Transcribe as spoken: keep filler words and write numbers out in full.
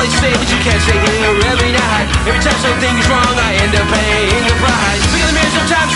they say, but you can't stay here every night. Every time something is wrong, I end up paying the price. Look at the mirror sometimes.